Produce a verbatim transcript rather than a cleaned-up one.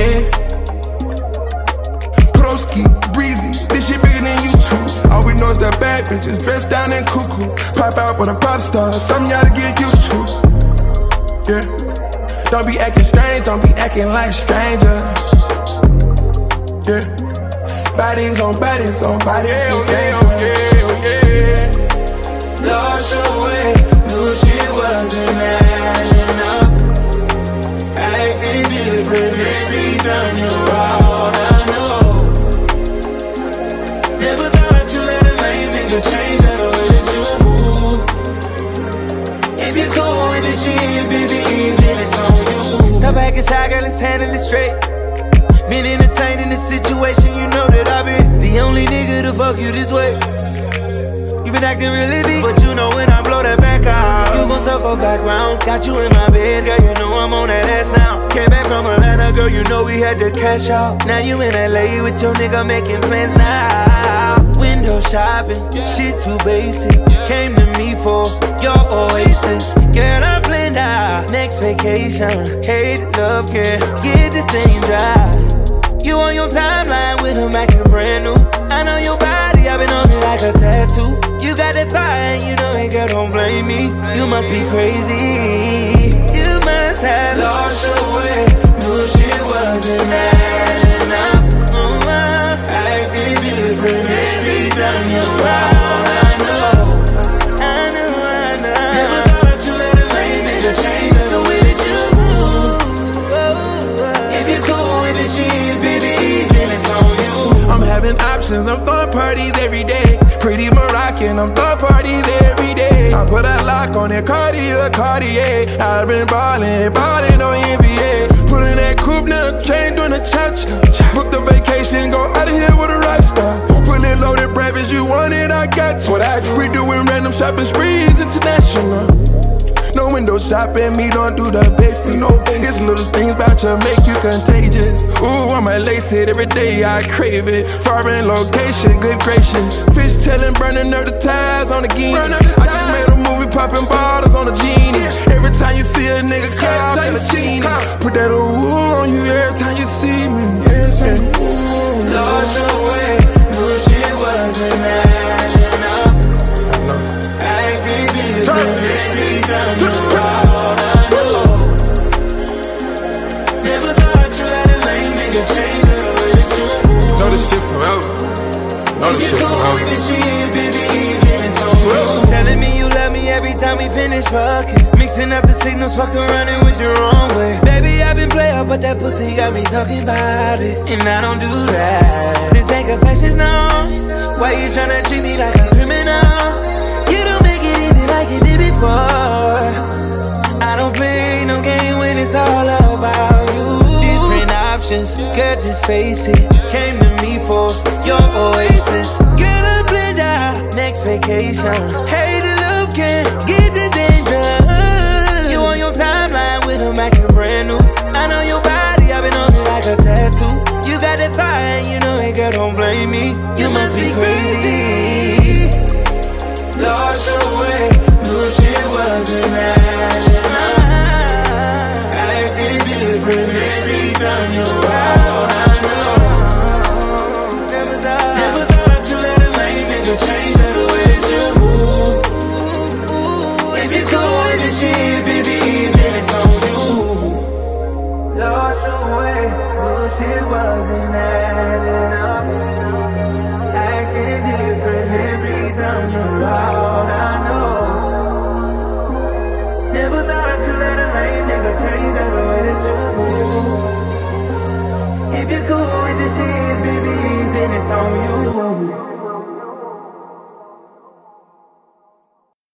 yeah. Broski, breezy, this shit bigger than you two. All we know is that bad bitches dressed down and cuckoo. Pop out with a pop star, something y'all to get used to. Yeah. Don't be acting strange, don't be acting like stranger. Yeah. Bodies on bodies on bodies. Oh yeah, oh yeah, oh yeah. Lost your way, knew shit wasn't adding up. Acting different every time you're out, I know. Never thought you let a lame nigga change the way that you move. If you're cool with this shit, baby, then it's on you. Stop acting shy, girl, let's handle it straight. Been entertaining this situation, you know that I've been the only nigga to fuck you this way. You been acting really deep, but you know when I blow that back out, you gon' circle back round. Got you in my bed, girl, you know I'm on that ass now. Came back from Atlanta, girl, you know we had to cash out. Now you in L A with your nigga making plans now. Window shopping, shit too basic. Came to me for your oasis. Girl, I'm planned out, next vacation. Hate love, girl, get this thing dry. You on your timeline with him acting brand new. I know your body, I've been on it like a tattoo. You got that fire and you know it, girl, don't blame me. You must be crazy. You must have lost your way. Knew shit wasn't adding up. uh-huh. Acting different every time you're around. I know, I know, I know. Never thought you let a lame nigga change the way that you move. If you're cool with this shit, baby, then it's on you. I'm having options, I'm throwing parties every day. Pretty Moroccan, I'm throwing parties every day. I put a lock on it, Cartier, Cartier. I've been ballin', ballin' on N B A. Put in that coupe, now chain doing a cha-cha. Book the vacation, go out of here with a rock star. Fully loaded breakfast, you want it, I got you. What I do? We doing random shopping sprees, international. No window shopping, me don't do the basics. No, it's little things about you make you contagious. Ooh, I might lace it every day, I crave it. Foreign location, good gracious. Fish tailing, burning up the ties on the guinea. I just made a movie, popping bottles on the genie. Every time you see a nigga cop in a genie, put that ooh on you every time you see me. Every time you ooh. Lost your way, knew shit wasn't adding up. Acting different every time you're out, I know. Never thought you let a lame nigga change the way that you move. Know this shit forever. Know this shit forever. This shit, baby, then it's on you. Telling me you love me every time we finish fucking. Mixing up the signals, fucked around and went the wrong way. Baby, I've been player, but that pussy got me talking about it. And I don't do that. This ain't confessions, no. Why you tryna treat me like a criminal? You don't make it easy like you did before. I don't play no game when it's all about you. Different options, girl, just face it. Came to me for your oasis. Girl, I'm blend out, next vacation. Hey, the love can get this dangerous. You on your timeline with him acting brand new. I know your body, I've been on it like a tattoo. You got that fire and you know it, girl, don't blame me. You must be crazy. Lost your way, knew shit wasn't adding up. Acting different every time you're out, I know. Never thought, never thought you let a lame nigga change the way that you move. If you're cool with this shit, baby, then it's on you. Lost your way, knew shit wasn't adding up. Acting different every time you're out, I know. Never thought you let a lame nigga change the way that you move. If you're cool with this shit,